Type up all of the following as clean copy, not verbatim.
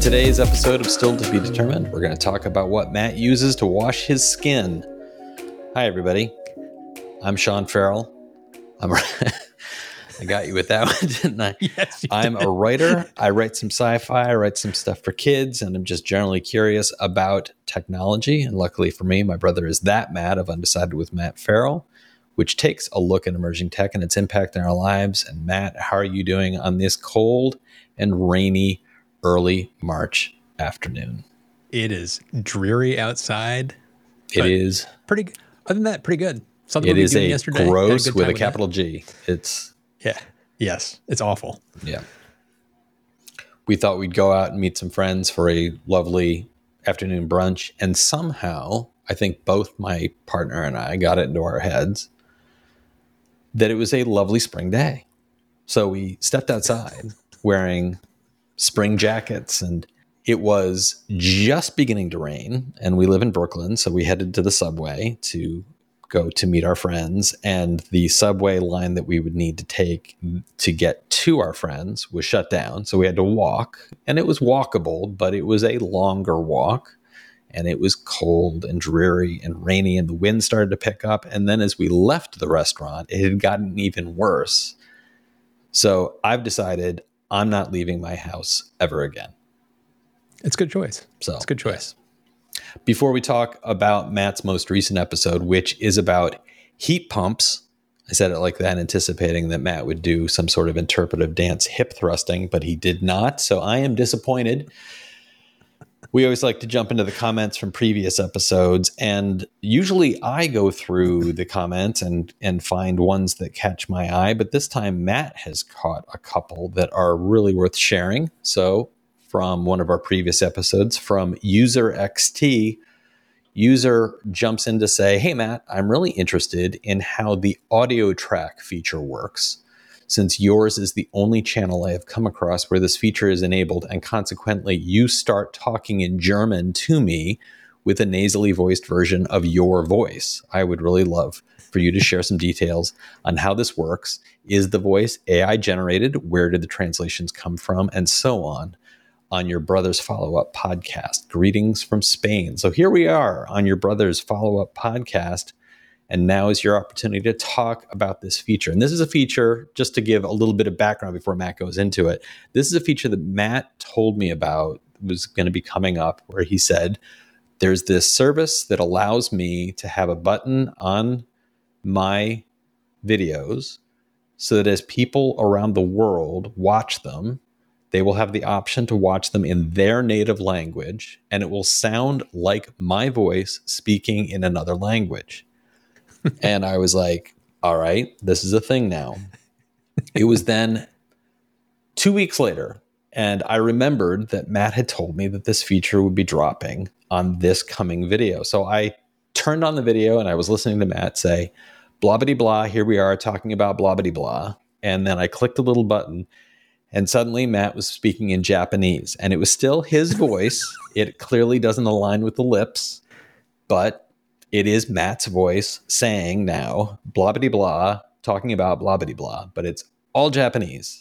today's episode of Still to Be Determined, we're going to talk about what Matt uses to wash his skin. Hi, everybody. I'm Sean Farrell. I got you with that one, didn't I? Yes, I'm a writer. I write some sci-fi. I write some stuff for kids, and I'm just generally curious about technology. And luckily for me, my brother is that Matt of Undecided with Matt Farrell, which takes a look at emerging tech and its impact in our lives. And Matt, how are you doing on this cold and rainy early March afternoon? It is dreary outside. It is pretty good. Other than that, pretty good. Something it is a yesterday. Gross with a capital G. It's it's awful. Yeah. We thought we'd go out and meet some friends for a lovely afternoon brunch, and somehow I think both my partner and I got it into our heads that it was a lovely spring day. So we stepped outside wearing spring jackets, and it was just beginning to rain, and we live in Brooklyn, so we headed to the subway to go to meet our friends, and the subway line that we would need to take to get to our friends was shut down, so we had to walk, and it was walkable, but it was a longer walk, and it was cold and dreary and rainy, and the wind started to pick up, and then as we left the restaurant, it had gotten even worse. So I've decided I'm not leaving my house ever again. It's a good choice. So it's a good choice. Before we talk about Matt's most recent episode, which is about heat pumps, I said it like that, anticipating that Matt would do some sort of interpretive dance hip thrusting, but he did not. So I am disappointed. We always like to jump into the comments from previous episodes, and usually I go through the comments and find ones that catch my eye, but this time Matt has caught a couple that are really worth sharing. So from one of our previous episodes, from User XT, User jumps in to say, "Hey Matt, I'm really interested in how the audio track feature works, since yours is the only channel I have come across where this feature is enabled, and consequently you start talking in German to me with a nasally voiced version of your voice. I would really love for you to share some details on how this works. Is the voice AI generated? Where did the translations come from? And so on your brother's follow-up podcast. Greetings from Spain." So here we are on your brother's follow-up podcast. And now is your opportunity to talk about this feature. And this is a feature, just to give a little bit of background before Matt goes into it. This is a feature that Matt told me about was going to be coming up, where he said, there's this service that allows me to have a button on my videos so that as people around the world watch them, they will have the option to watch them in their native language, and it will sound like my voice speaking in another language. And I was like, all right, this is a thing now. It was then 2 weeks later, and I remembered that Matt had told me that this feature would be dropping on this coming video. So I turned on the video and I was listening to Matt say, "Blobbity blah, here we are talking about blobbity blah." And then I clicked a little button, and suddenly Matt was speaking in Japanese, and it was still his voice. It clearly doesn't align with the lips, but it is Matt's voice saying now, blobbity blah, talking about blobbity blah, but it's all Japanese.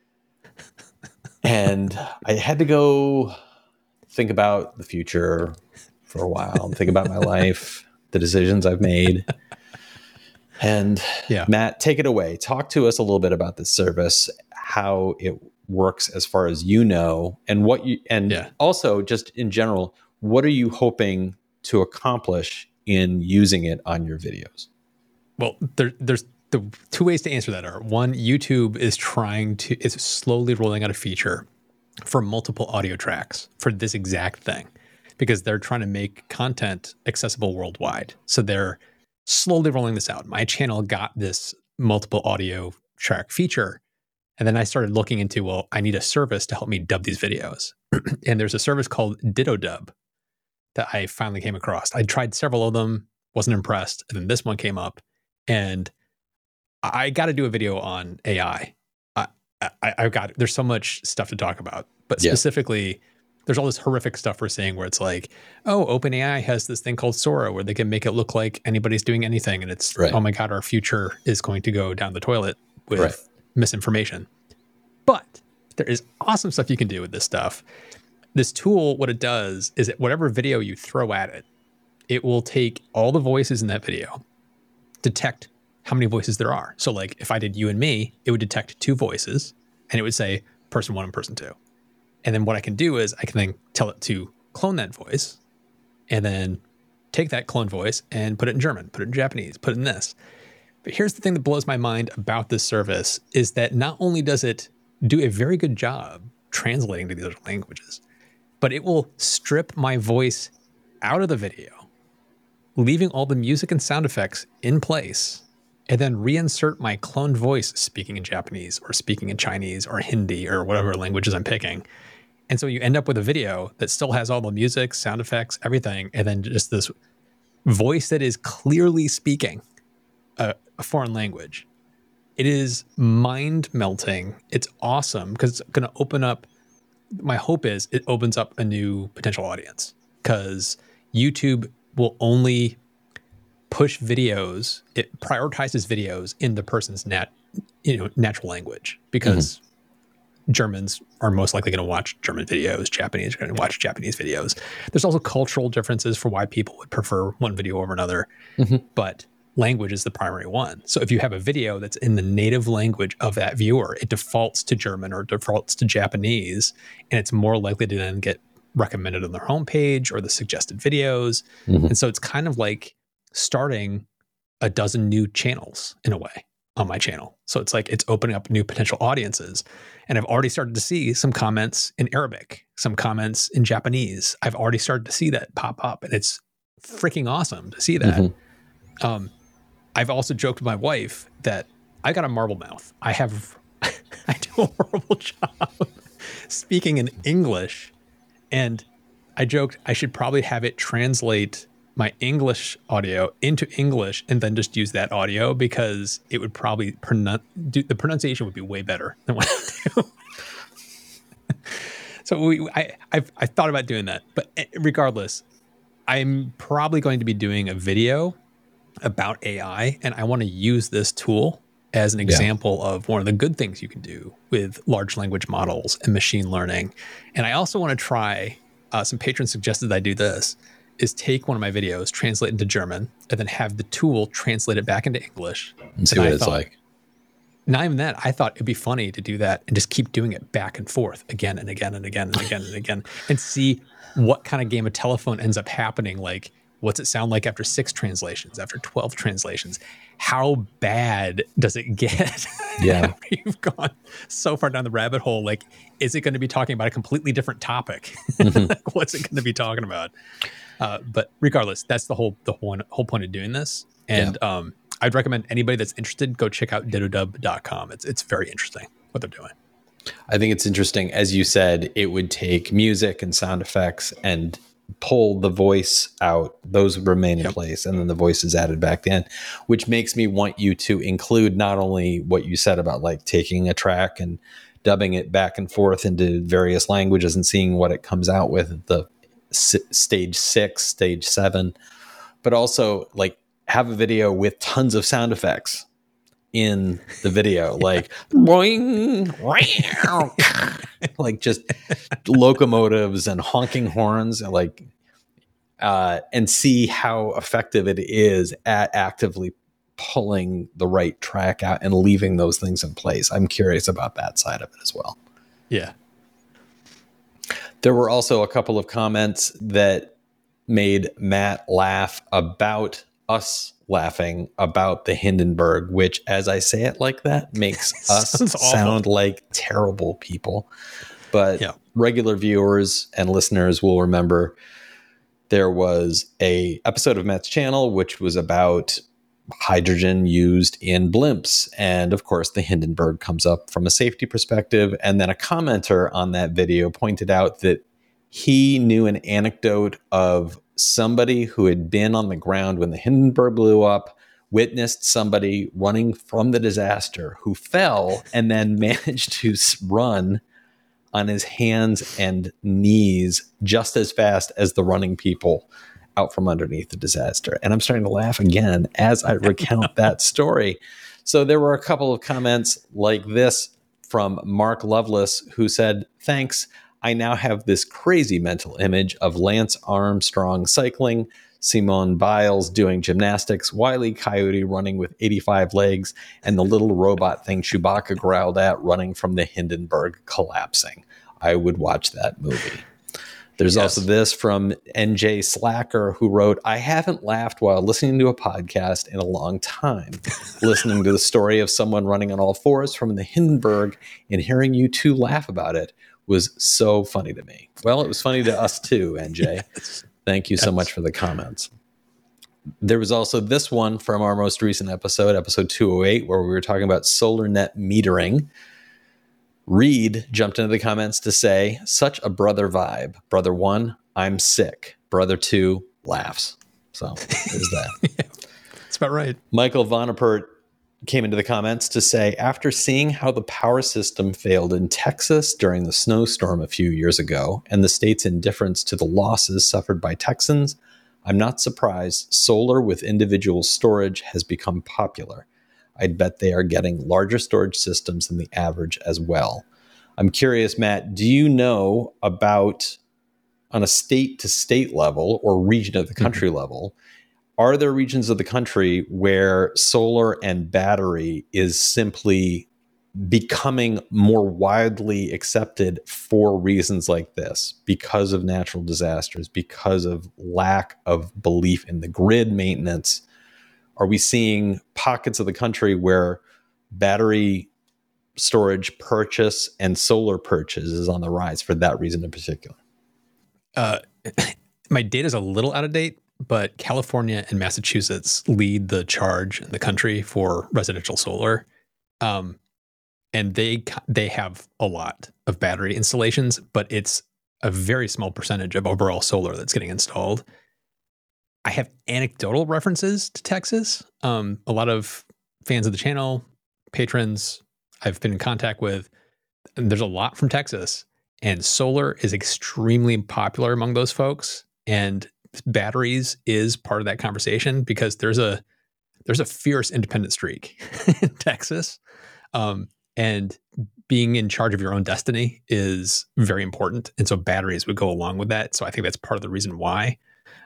And I had to go think about the future for a while, think about my life, the decisions I've made. And Matt, take it away. Talk to us a little bit about this service, how it works as far as you know, and also just in general, what are you hoping to accomplish in using it on your videos? Well, there's the two ways to answer that are, one, YouTube is slowly rolling out a feature for multiple audio tracks for this exact thing, because they're trying to make content accessible worldwide. So they're slowly rolling this out. My channel got this multiple audio track feature, and then I started looking into, well, I need a service to help me dub these videos. And there's a service called Ditto Dub that I finally came across. I tried several of them, wasn't impressed. And then this one came up, and I got to do a video on AI. There's so much stuff to talk about, but specifically, there's all this horrific stuff we're seeing where it's like, oh, OpenAI has this thing called Sora where they can make it look like anybody's doing anything. And it's, oh my God, our future is going to go down the toilet with misinformation. But there is awesome stuff you can do with this stuff. this tool, what it does is that whatever video you throw at it, it will take all the voices in that video, detect how many voices there are. So like if I did you and me, it would detect 2 voices and it would say person 1 and person 2. And then what I can do is I can then tell it to clone that voice and then take that clone voice and put it in German, put it in Japanese, put it in this. But here's the thing that blows my mind about this service is that not only does it do a very good job translating to these other languages, but it will strip my voice out of the video, leaving all the music and sound effects in place, and then reinsert my cloned voice speaking in Japanese or speaking in Chinese or Hindi or whatever languages I'm picking. And so you end up with a video that still has all the music, sound effects, everything, and then just this voice that is clearly speaking a foreign language. It is mind-melting. It's awesome because it's going to open up, my hope is it opens up a new potential audience because YouTube will only push videos, it prioritizes videos in the person's natural language because Germans are most likely going to watch German videos, Japanese are going to watch Japanese videos. There's also cultural differences for why people would prefer one video over another, but language is the primary one. So if you have a video that's in the native language of that viewer, it defaults to German or defaults to Japanese, and it's more likely to then get recommended on their homepage or the suggested videos. And so it's kind of like starting a dozen new channels in a way on my channel. So it's like it's opening up new potential audiences. And I've already started to see some comments in Arabic, some comments in Japanese. I've already started to see that pop up, and it's freaking awesome to see that. I've also joked with my wife that I got a marble mouth. I do a horrible job speaking in English. And I joked I should probably have it translate my English audio into English and then just use that audio because it would probably the pronunciation would be way better than what I do. So I thought about doing that, but regardless, I'm probably going to be doing a video about AI, and I want to use this tool as an example of one of the good things you can do with large language models and machine learning. And I also want to try, some patrons suggested that I do this, is take one of my videos, translate into German, and then have the tool translate it back into English. And see what it's like. Not even that. I thought it'd be funny to do that and just keep doing it back and forth again and again and again and again and again and see what kind of game of telephone ends up happening. Like, what's it sound like after 6 translations, after 12 translations? How bad does it get? Yeah. After you've gone so far down the rabbit hole? Like, is it going to be talking about a completely different topic? Like, what's it going to be talking about? But regardless, that's the whole point of doing this. And I'd recommend anybody that's interested, go check out dittodub.com. It's very interesting what they're doing. I think it's interesting. As you said, it would take music and sound effects and pull the voice out. Those would remain in place, and then the voice is added back in, which makes me want you to include not only what you said about like taking a track and dubbing it back and forth into various languages and seeing what it comes out with, the stage 6, stage 7, but also like have a video with tons of sound effects in the video, like boing, like just locomotives and honking horns, and like, and see how effective it is at actively pulling the right track out and leaving those things in place. I'm curious about that side of it as well. Yeah. There were also a couple of comments that made Matt laugh about us laughing about the Hindenburg, which, as I say it like that, makes us sound like terrible people. But regular viewers and listeners will remember there was a episode of Matt's channel which was about hydrogen used in blimps. And of course, the Hindenburg comes up from a safety perspective. And then a commenter on that video pointed out that he knew an anecdote of somebody who had been on the ground when the Hindenburg blew up, witnessed somebody running from the disaster who fell and then managed to run on his hands and knees just as fast as the running people out from underneath the disaster. And I'm starting to laugh again as I recount that story. So there were a couple of comments like this from Mark Lovelace, who said, "Thanks. I now have this crazy mental image of Lance Armstrong cycling, Simone Biles doing gymnastics, Wile E. Coyote running with 85 legs, and the little robot thing Chewbacca growled at running from the Hindenburg collapsing. I would watch that movie. There's also this from NJ Slacker, who wrote, I haven't laughed while listening to a podcast in a long time. Listening to the story of someone running on all fours from the Hindenburg and hearing you two laugh about it was so funny to me. Well, it was funny to us too, NJ. Yes. Thank you so much for the comments. There was also this one from our most recent episode, episode 208, where we were talking about solar net metering. Reed jumped into the comments to say, such a brother vibe. Brother 1, I'm sick. Brother 2, laughs. So there's that. Yeah, that's about right. Michael Vonapert came into the comments to say, after seeing how the power system failed in Texas during the snowstorm a few years ago and the state's indifference to the losses suffered by Texans, I'm not surprised solar with individual storage has become popular. I'd bet they are getting larger storage systems than the average as well. I'm curious, Matt, do you know about, on a state-to-state level or region of the country level, are there regions of the country where solar and battery is simply becoming more widely accepted for reasons like this, because of natural disasters, because of lack of belief in the grid maintenance? Are we seeing pockets of the country where battery storage purchase and solar purchase is on the rise for that reason in particular? My data is a little out of date, but California and Massachusetts lead the charge in the country for residential solar. And they have a lot of battery installations, but it's a very small percentage of overall solar that's getting installed. I have anecdotal references to Texas. A lot of fans of the channel, patrons I've been in contact with, and there's a lot from Texas, and solar is extremely popular among those folks. And batteries is part of that conversation because there's a fierce independent streak in Texas. And being in charge of your own destiny is very important. And so batteries would go along with that. So I think that's part of the reason why.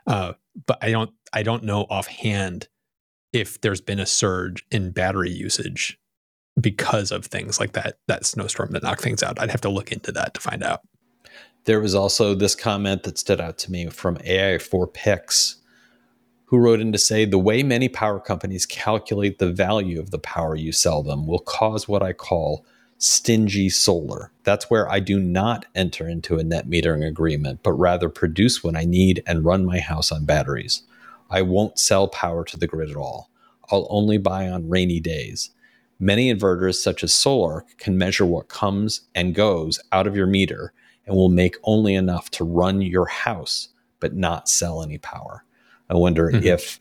But I don't know offhand if there's been a surge in battery usage because of things like that snowstorm that knocked things out. I'd have to look into that to find out. There was also this comment that stood out to me from AI4Pix, who wrote in to say, the way many power companies calculate the value of the power you sell them will cause what I call stingy solar. That's where I do not enter into a net metering agreement, but rather produce when I need and run my house on batteries. I won't sell power to the grid at all. I'll only buy on rainy days. Many inverters, such as Solarc, can measure what comes and goes out of your meter and will make only enough to run your house, but not sell any power. I wonder if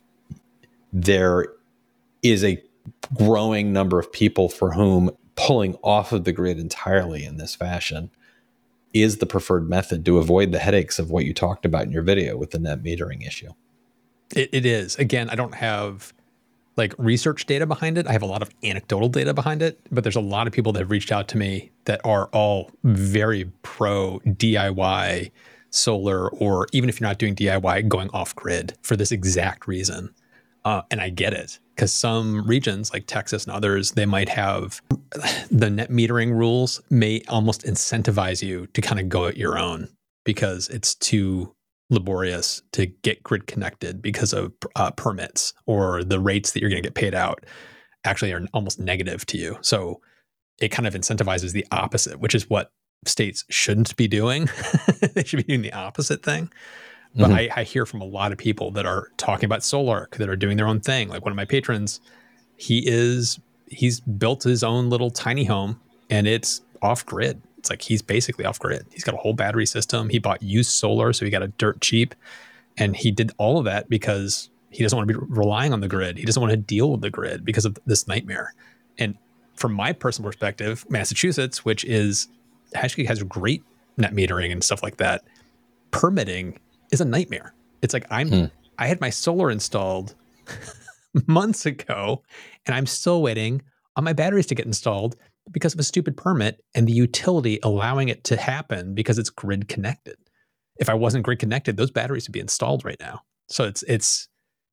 there is a growing number of people for whom pulling off of the grid entirely in this fashion is the preferred method to avoid the headaches of what you talked about in your video with the net metering issue. It is. Again, I don't have like research data behind it. I have a lot of anecdotal data behind it, but there's a lot of people that have reached out to me that are all very pro DIY solar, or even if you're not doing DIY, going off grid for this exact reason. And I get it, because some regions like Texas and others, they might have the net metering rules may almost incentivize you to kind of go at your own because it's too laborious to get grid connected because of permits, or the rates that you're going to get paid out actually are almost negative to you. So it kind of incentivizes the opposite, which is what states shouldn't be doing. They should be doing the opposite thing. But I hear from a lot of people that are talking about Solarc, that are doing their own thing. Like one of my patrons, he's built his own little tiny home and it's off grid. It's like he's basically off grid. He's got a whole battery system. He bought used solar, so he got it dirt cheap. And he did all of that because he doesn't want to be relying on the grid. He doesn't want to deal with the grid because of this nightmare. And from my personal perspective, Massachusetts, which actually has great net metering and stuff like that, permitting is a nightmare. It's like I had my solar installed months ago and I'm still waiting on my batteries to get installed because of a stupid permit and the utility allowing it to happen because it's grid connected. If I wasn't grid connected, those batteries would be installed right now. So it's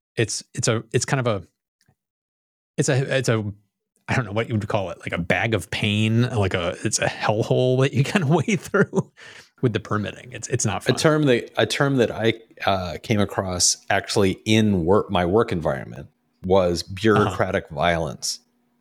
a I don't know what you would call it, like a bag of pain, it's a hellhole that you kind of wade through with the permitting. It's not fun. A term that I came across actually in my work environment was bureaucratic violence.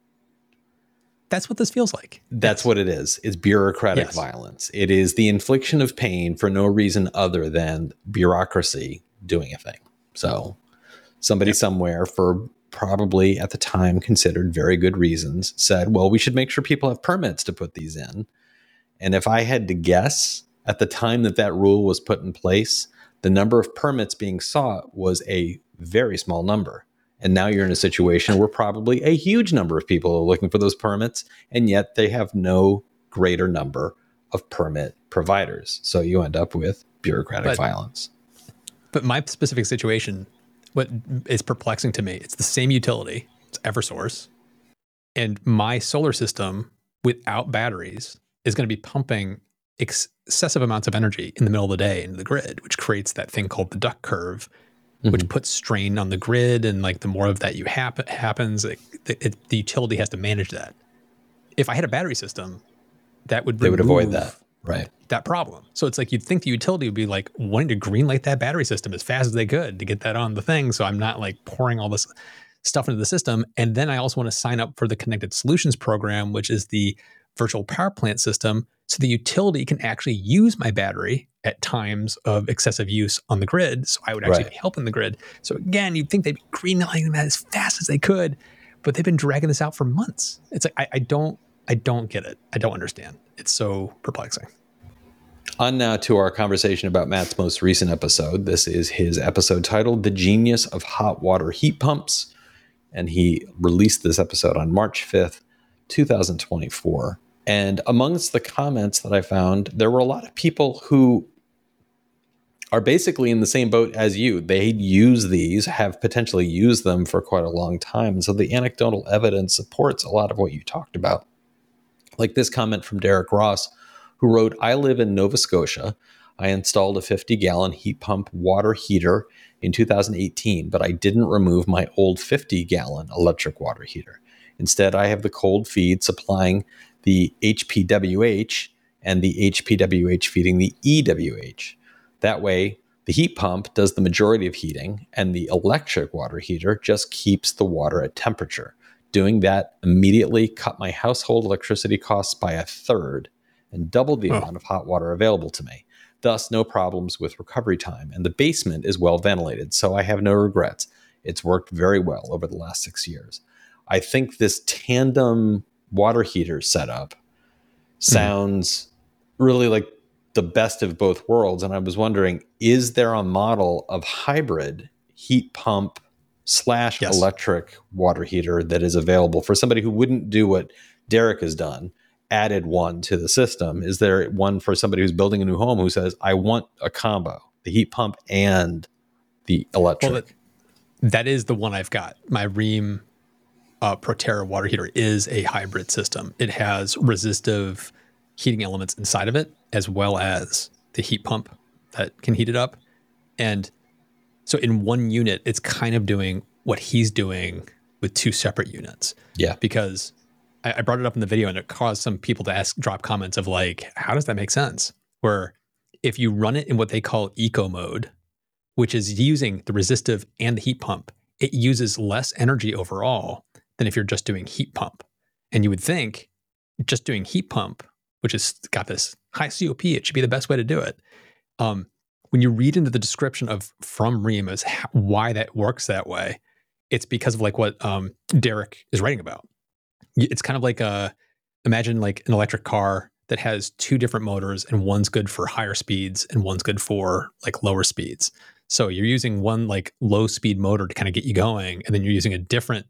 That's what this feels like. That's what it is. It's bureaucratic violence. It is the infliction of pain for no reason other than bureaucracy doing a thing. So somebody somewhere, for probably at the time considered very good reasons, said, well, we should make sure people have permits to put these in. And if I had to guess, at the time that rule was put in place, the number of permits being sought was a very small number. And now you're in a situation where probably a huge number of people are looking for those permits, and yet they have no greater number of permit providers. So you end up with bureaucratic violence. But my specific situation, what is perplexing to me, it's the same utility, it's Eversource, and my solar system without batteries is going to be pumping excessive amounts of energy in the middle of the day into the grid, which creates that thing called the duck curve, which puts strain on the grid, and like the more of that happens, the utility has to manage that. If I had a battery system, they would avoid that, right? That problem. So it's like you'd think the utility would be like wanting to greenlight that battery system as fast as they could to get that on the thing. So I'm not like pouring all this stuff into the system. And then I also want to sign up for the Connected Solutions program, which is the virtual power plant system, so the utility can actually use my battery at times of excessive use on the grid. So I would actually be helping the grid. So again, you'd think they'd be greenlighting that as fast as they could, but they've been dragging this out for months. It's like, I don't get it. I don't understand. It's so perplexing. On now to our conversation about Matt's most recent episode. This is his episode titled The Genius of Hot Water Heat Pumps. And he released this episode on March 5th, 2024. And amongst the comments that I found, there were a lot of people who are basically in the same boat as you. They use these, have potentially used them for quite a long time. And so the anecdotal evidence supports a lot of what you talked about. Like this comment from Derek Ross, who wrote, I live in Nova Scotia. I installed a 50-gallon heat pump water heater in 2018, but I didn't remove my old 50-gallon electric water heater. Instead, I have the cold feed supplying the HPWH and the HPWH feeding the EWH. That way, the heat pump does the majority of heating, and the electric water heater just keeps the water at temperature. Doing that immediately cut my household electricity costs by a third and doubled the amount of hot water available to me. Thus, no problems with recovery time. And the basement is well ventilated, so I have no regrets. It's worked very well over the last 6 years. I think this tandem water heater setup sounds really like the best of both worlds. And I was wondering, is there a model of hybrid heat pump / electric water heater that is available for somebody who wouldn't do what Derek has done, added one to the system? Is there one for somebody who's building a new home who says, I want a combo, the heat pump and the electric? Well, that is the one I've got. My Rheem Proterra water heater is a hybrid system. It has resistive heating elements inside of it, as well as the heat pump that can heat it up. And so in one unit, it's kind of doing what he's doing with two separate units. Yeah. Because I brought it up in the video and it caused some people to drop comments of like, how does that make sense? Where if you run it in what they call eco mode, which is using the resistive and the heat pump, it uses less energy overall than if you're just doing heat pump. And you would think just doing heat pump, which has got this high COP, it should be the best way to do it. When you read into the description from Rheem as why that works that way, it's because of like what Derek is writing about. It's kind of like imagine like an electric car that has two different motors, and one's good for higher speeds and one's good for like lower speeds. So you're using one like low speed motor to kind of get you going, and then you're using a different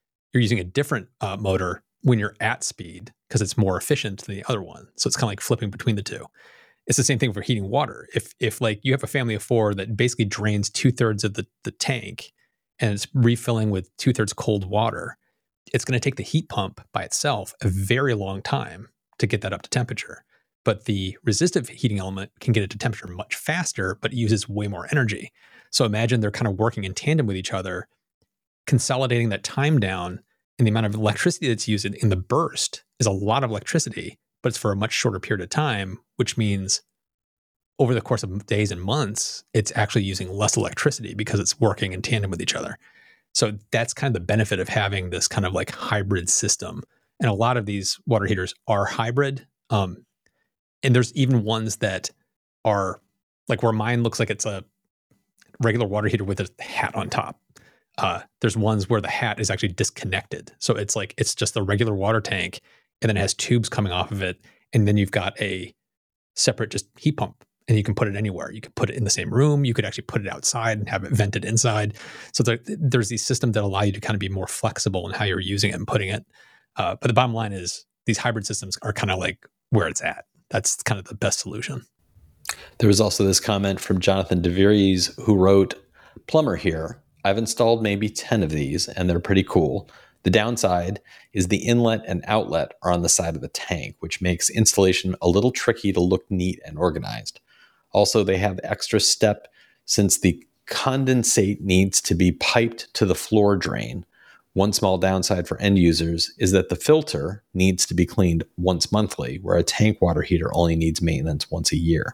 motor when you're at speed because it's more efficient than the other one. So it's kind of like flipping between the two. It's the same thing for heating water. If like you have a family of four that basically drains 2/3 of the tank and it's refilling with 2/3 cold water, it's going to take the heat pump by itself a very long time to get that up to temperature. But the resistive heating element can get it to temperature much faster, but it uses way more energy. So imagine they're kind of working in tandem with each other, consolidating that time down, and the amount of electricity that's used in the burst is a lot of electricity, but it's for a much shorter period of time, which means over the course of days and months, it's actually using less electricity because it's working in tandem with each other. So that's kind of the benefit of having this kind of like hybrid system. And a lot of these water heaters are hybrid. And there's even ones that are like where mine looks like it's a regular water heater with a hat on top. There's ones where the hat is actually disconnected. So it's like, it's just the regular water tank, and then it has tubes coming off of it. And then you've got a separate just heat pump, and you can put it anywhere. You could put it in the same room. You could actually put it outside and have it vented inside. So there's these systems that allow you to kind of be more flexible in how you're using it and putting it. But the bottom line is these hybrid systems are kind of like where it's at. That's kind of the best solution. There was also this comment from Jonathan DeVries, who wrote, "Plumber here. I've installed maybe 10 of these, and they're pretty cool. The downside is the inlet and outlet are on the side of the tank, which makes installation a little tricky to look neat and organized. Also, they have extra step since the condensate needs to be piped to the floor drain. One small downside for end users is that the filter needs to be cleaned once monthly, where a tank water heater only needs maintenance once a year."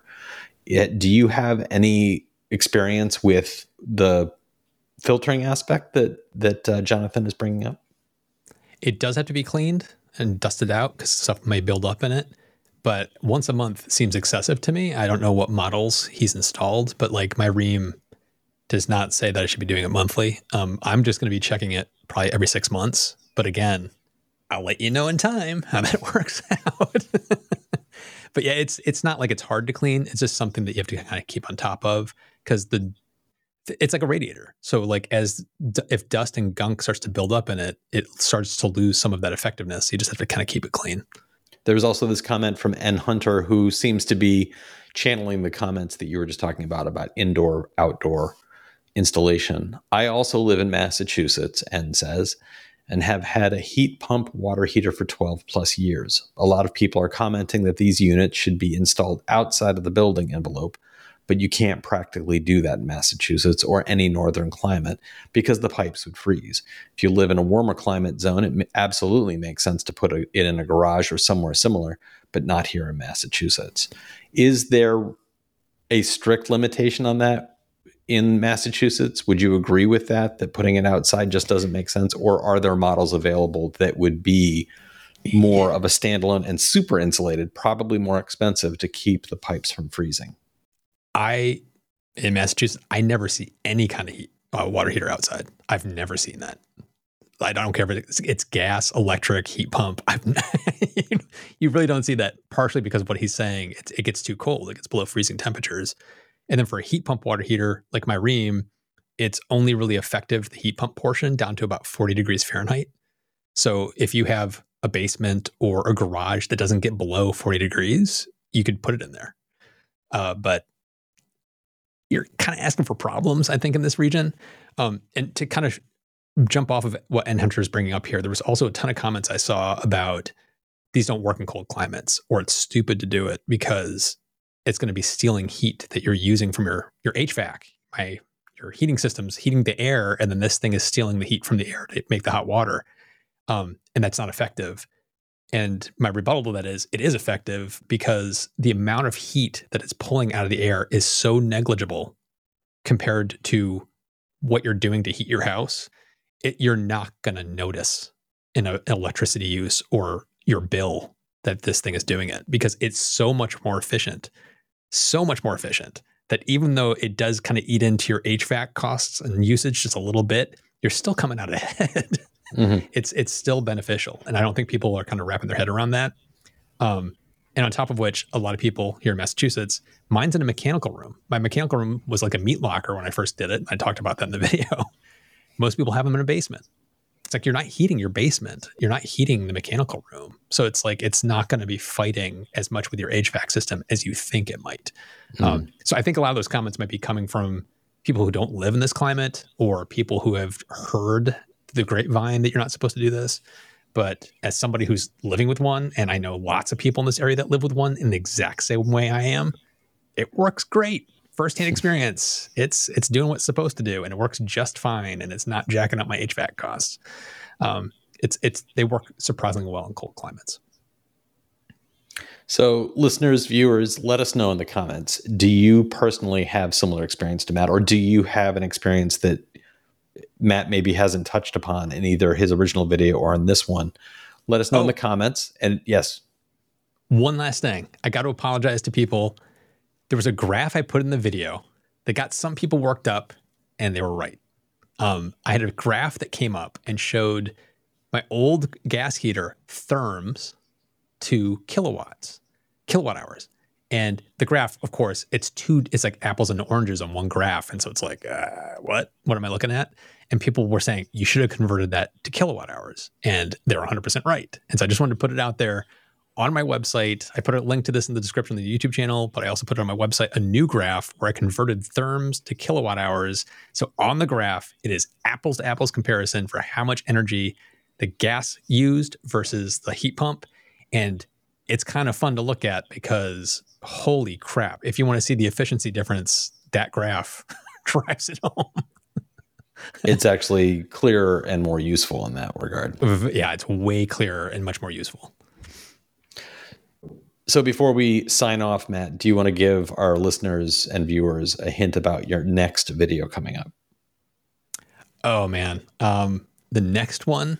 Do you have any experience with the filtering aspect that Jonathan is bringing up? It does have to be cleaned and dusted out because stuff may build up in it. But once a month seems excessive to me. I don't know what models he's installed, but like my Rheem does not say that I should be doing it monthly. I'm just going to be checking it probably every 6 months. But again, I'll let you know in time how that works out. But yeah, it's not like it's hard to clean. It's just something that you have to kind of keep on top of because it's like a radiator. So like if dust and gunk starts to build up in it, it starts to lose some of that effectiveness. You just have to kind of keep it clean. There was also this comment from N Hunter, who seems to be channeling the comments that you were just talking about indoor, outdoor installation. "I also live in Massachusetts," N says, "and have had a heat pump water heater for 12 plus years. A lot of people are commenting that these units should be installed outside of the building envelope, but you can't practically do that in Massachusetts or any northern climate because the pipes would freeze. If you live in a warmer climate zone, it absolutely makes sense to put it in a garage or somewhere similar, but not here in Massachusetts." Is there a strict limitation on that in Massachusetts? Would you agree with that putting it outside just doesn't make sense? Or are there models available that would be more of a standalone and super insulated, probably more expensive to keep the pipes from freezing? In Massachusetts, I never see any kind of water heater outside. I've never seen that. I don't care if it's gas, electric, heat pump. You really don't see that, partially because of what he's saying. It gets too cold. It gets below freezing temperatures. And then for a heat pump water heater, like my Rheem, it's only really effective, the heat pump portion, down to about 40 degrees Fahrenheit. So if you have a basement or a garage that doesn't get below 40 degrees, you could put it in there. But you're kind of asking for problems, I think, in this region. And to kind of jump off of what N Hunter is bringing up here, there was also a ton of comments I saw about these don't work in cold climates, or it's stupid to do it because it's going to be stealing heat that you're using from your HVAC. Your heating system's heating the air, and then this thing is stealing the heat from the air to make the hot water. And that's not effective. And my rebuttal to that is it is effective because the amount of heat that it's pulling out of the air is so negligible compared to what you're doing to heat your house. You're not going to notice in an electricity use or your bill that this thing is doing it because it's so much more efficient that even though it does kind of eat into your HVAC costs and usage just a little bit, you're still coming out ahead. Mm-hmm. It's still beneficial. And I don't think people are kind of wrapping their head around that. And on top of which, a lot of people here in Massachusetts, mine's in a mechanical room. My mechanical room was like a meat locker when I first did it. I talked about that in the video. Most people have them in a basement. It's like you're not heating your basement. You're not heating the mechanical room. So it's like it's not going to be fighting as much with your HVAC system as you think it might. Mm-hmm. So I think a lot of those comments might be coming from people who don't live in this climate or people who have heard the grapevine that you're not supposed to do this. But as somebody who's living with one, and I know lots of people in this area that live with one in the exact same way I am, it works great. Firsthand experience. It's doing what it's supposed to do, and it works just fine, and it's not jacking up my HVAC costs. They work surprisingly well in cold climates. So listeners, viewers, let us know in the comments. Do you personally have similar experience to Matt, or do you have an experience that Matt maybe hasn't touched upon in either his original video or in this one? Let us know in the comments. And yes. One last thing. I got to apologize to people. There was a graph I put in the video that got some people worked up, and they were right. I had a graph that came up and showed my old gas heater therms to kilowatt hours. And the graph, of course, it's like apples and oranges on one graph. And so it's like, what am I looking at? And people were saying, you should have converted that to kilowatt hours. And they're 100% right. And so I just wanted to put it out there on my website. I put a link to this in the description of the YouTube channel, but I also put it on my website, a new graph where I converted therms to kilowatt hours. So on the graph, it is apples to apples comparison for how much energy the gas used versus the heat pump. And it's kind of fun to look at because holy crap, if you want to see the efficiency difference, that graph drives it home. It's actually clearer and more useful in that regard. Yeah, it's way clearer and much more useful. So before we sign off, Matt, do you want to give our listeners and viewers a hint about your next video coming up? Oh, man. The next one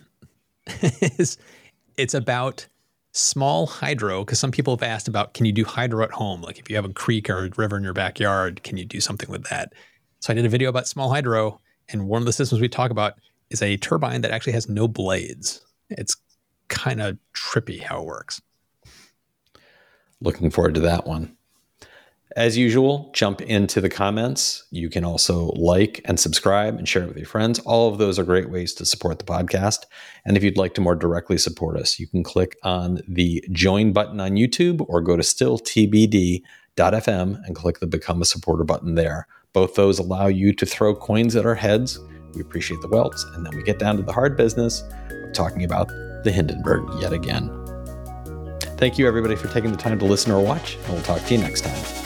it's about small hydro, because some people have asked about, can you do hydro at home? Like if you have a creek or a river in your backyard, can you do something with that? So I did a video about small hydro, and one of the systems we talk about is a turbine that actually has no blades. It's kind of trippy how it works. Looking forward to that one. As usual, jump into the comments. You can also like and subscribe and share it with your friends. All of those are great ways to support the podcast. And if you'd like to more directly support us, you can click on the join button on YouTube or go to stilltbd.fm and click the become a supporter button there. Both those allow you to throw coins at our heads. We appreciate the welts. And then we get down to the hard business of talking about the Hindenburg yet again. Thank you, everybody, for taking the time to listen or watch, and we'll talk to you next time.